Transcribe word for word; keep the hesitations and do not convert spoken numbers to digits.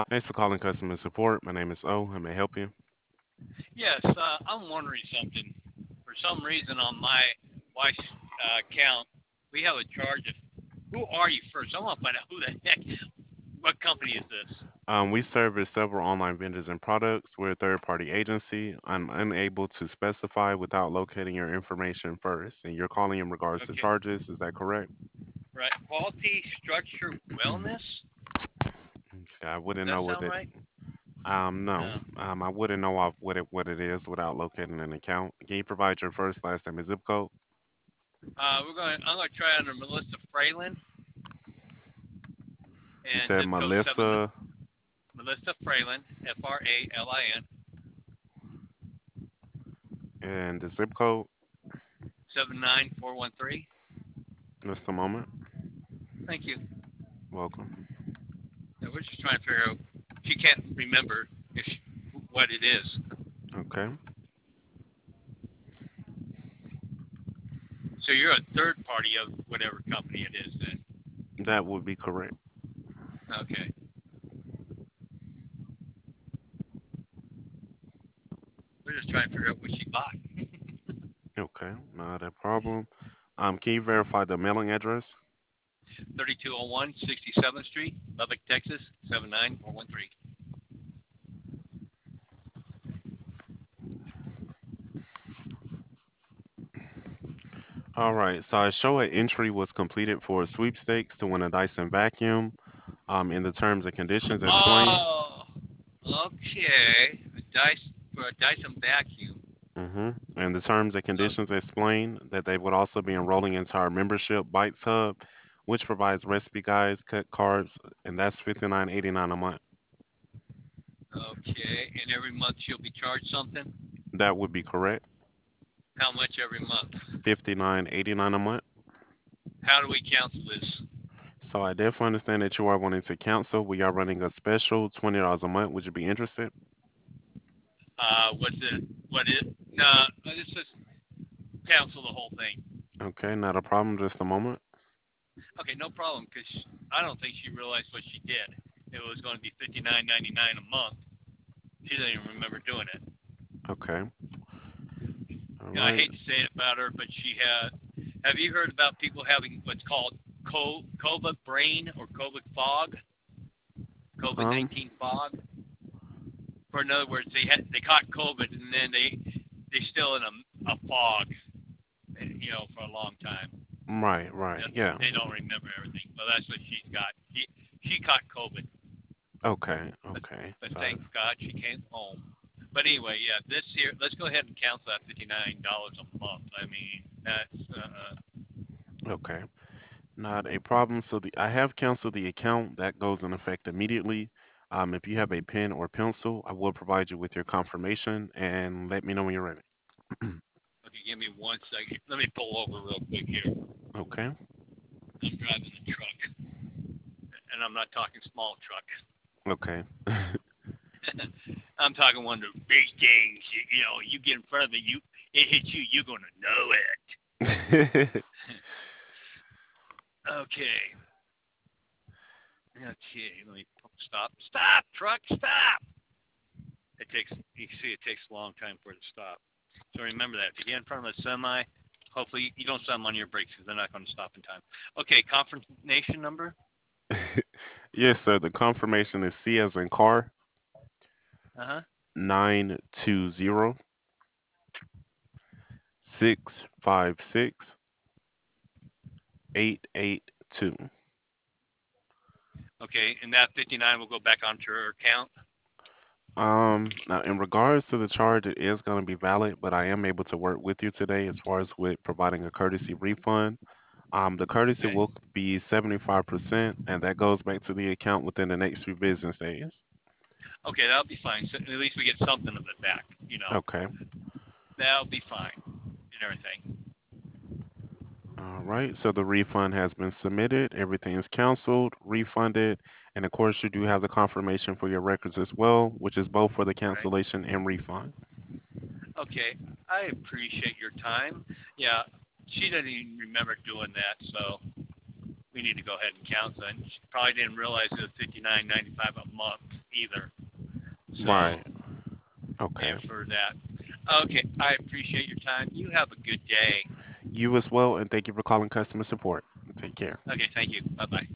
Thanks for calling customer support. My name is O. How may I help you? Yes, uh, I'm wondering something. For some reason, on my wife's uh, account, we have a charge of. Who are you first? I want to find out who the heck. What company is this? Um, we service several online vendors and products. We're a third-party agency. I'm unable to specify without locating your information first. And you're calling in regards to Okay, charges. Is that correct? right. Quality Structure Wellness. Okay, I Does wouldn't that know what sound it. right? Um, no. No. Um, I wouldn't know off what it what it is without locating an account. Can you provide your first, last name, and zip code? Uh, we're going. I'm going to try under Melissa Fralin You and said zip code seven. Melissa Melissa Fralin, F R A L I N, and the zip code. seven nine four one three. Just a moment. Thank you. Welcome. Yeah, we're just trying to figure out. She can't remember if she, what it is. Okay, So you're a third party of whatever company it is then. that would be correct. Okay. We're just trying to figure out what she bought. Okay, not a problem. Um, can you verify the mailing address? thirty-two oh one sixty-seventh Street, Lubbock, Texas, seven nine four one three. All right, so I show an entry was completed for sweepstakes to win a Dyson vacuum. Um, in the terms and conditions explained. Oh, okay. A dice for a Dyson vacuum. Mm-hmm. And the terms and Uh, conditions explain that they would also be enrolling into our membership Bites Hub, which provides recipe guides, cut carbs, and that's fifty-nine eighty-nine a month. okay. And every month she'll be charged something. That would be correct. How much every month? fifty-nine eighty-nine a month. How do we cancel this? So I definitely understand that you are wanting to cancel. We are running a special twenty dollars a month. Would you be interested? Uh, what's it? What is? No, let's just cancel the whole thing. Okay, not a problem. Just a moment. Okay, no problem. Because I don't think she realized what she did. It was going to be fifty nine ninety nine a month. She doesn't even remember doing it. Okay. All You know, I right. hate to say it about her, but she had. Have you heard about people having what's called co- COVID brain or COVID fog? COVID Um, nineteen fog. For in other words, they had they caught COVID and then they they still in a, a fog, you know, for a long time. right, right. Yeah. They don't remember everything. But that's what she's got. She she caught COVID, Okay, but okay. but So, thank God she came home. But anyway, yeah, this year let's go ahead and cancel that fifty nine dollars a month. I mean that's uh, okay. Not a problem. So the I have canceled the account. That goes in effect immediately. Um, if you have a pen or pencil, I will provide you with your confirmation and let me know when you're ready. okay. Give me one second. Let me pull over real quick here. Okay. I'm driving the truck, and I'm not talking small truck. Okay. I'm talking one of the big things. You, you know, you get in front of it, you it hits you, you're gonna know it. Okay. Okay. Let me stop. Stop, truck. Stop. It takes. You see, it takes a long time for it to stop. So remember that. If you get in front of a semi, hopefully you don't slam on your brakes because they're not going to stop in time. Okay. Confirmation number. Yes, sir. The confirmation is C as in car, Uh huh. nine two zero six five six eight eight two. Okay. And that fifty-nine will go back onto her account. Um, now in regards to the charge, it is going to be valid, but I am able to work with you today as far as with providing a courtesy refund. Um, the courtesy Okay. will be seventy-five percent, and that goes back to the account within the next few business days. Okay, that'll be fine. So at least we get something of it back. You know, Okay. that'll be fine and everything. All right. So the refund has been submitted. Everything is canceled, refunded, and of course, you do have the confirmation for your records as well, which is both for the Right. cancellation and refund. Okay. I appreciate your time. Yeah, she doesn't even remember doing that, so we need to go ahead and cancel it. She probably didn't realize it was fifty nine ninety five a month. either. So Right. Okay. yeah, for that. Okay, I appreciate your time. You have a good day. You as well, and thank you for calling customer support. Take care. Okay, thank you. Bye bye.